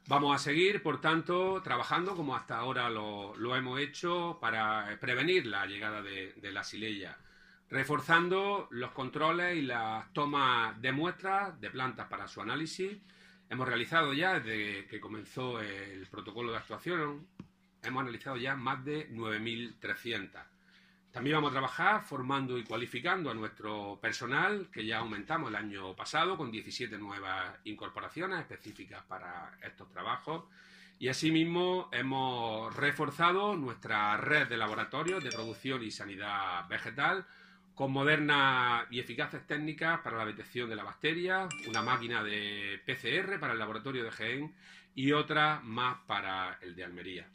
Vamos a seguir, por tanto, trabajando como hasta ahora lo hemos hecho para prevenir la llegada de la xylella, reforzando los controles y las tomas de muestras de plantas para su análisis. Hemos realizado ya, desde que comenzó el protocolo de actuación, hemos analizado ya más de 9.300. También vamos a trabajar formando y cualificando a nuestro personal, que ya aumentamos el año pasado con 17 nuevas incorporaciones específicas para estos trabajos. Y asimismo hemos reforzado nuestra red de laboratorios de producción y sanidad vegetal con modernas y eficaces técnicas para la detección de la bacteria, una máquina de PCR para el laboratorio de Jaén y otra más para el de Almería.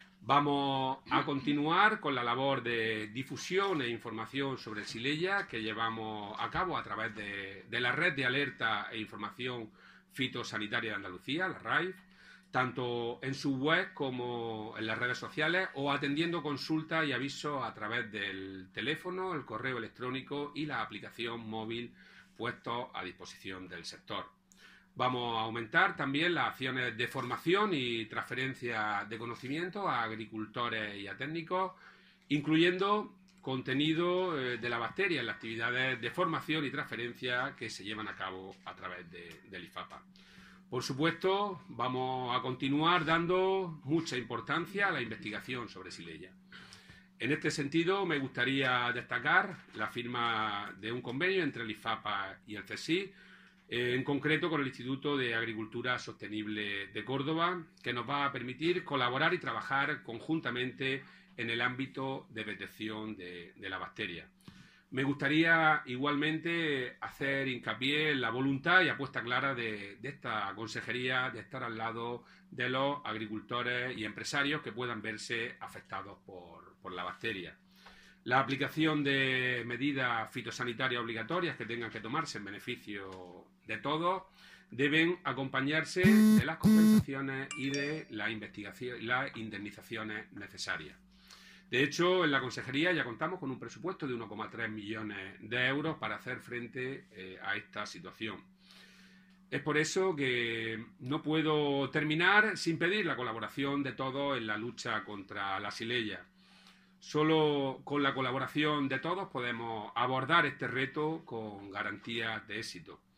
Vamos a continuar con la labor de difusión e información sobre Xylella que llevamos a cabo a través de la Red de Alerta e Información Fitosanitaria de Andalucía, la RAIF, tanto en su web como en las redes sociales o atendiendo consultas y avisos a través del teléfono, el correo electrónico y la aplicación móvil puestos a disposición del sector. Vamos a aumentar también las acciones de formación y transferencia de conocimiento a agricultores y a técnicos, incluyendo contenido de la bacteria en las actividades de formación y transferencia que se llevan a cabo a través del IFAPA. Por supuesto, vamos a continuar dando mucha importancia a la investigación sobre Xylella. En este sentido, me gustaría destacar la firma de un convenio entre el IFAPA y el CSIC, en concreto con el Instituto de Agricultura Sostenible de Córdoba, que nos va a permitir colaborar y trabajar conjuntamente en el ámbito de detección de la bacteria. Me gustaría igualmente hacer hincapié en la voluntad y apuesta clara de esta consejería de estar al lado de los agricultores y empresarios que puedan verse afectados por la bacteria. La aplicación de medidas fitosanitarias obligatorias que tengan que tomarse en beneficio de todos deben acompañarse de las compensaciones y de las indemnizaciones necesarias. De hecho, en la consejería ya contamos con un presupuesto de 1,3 millones de euros para hacer frente a esta situación. Es por eso que no puedo terminar sin pedir la colaboración de todos en la lucha contra la Xylella. Solo con la colaboración de todos podemos abordar este reto con garantías de éxito.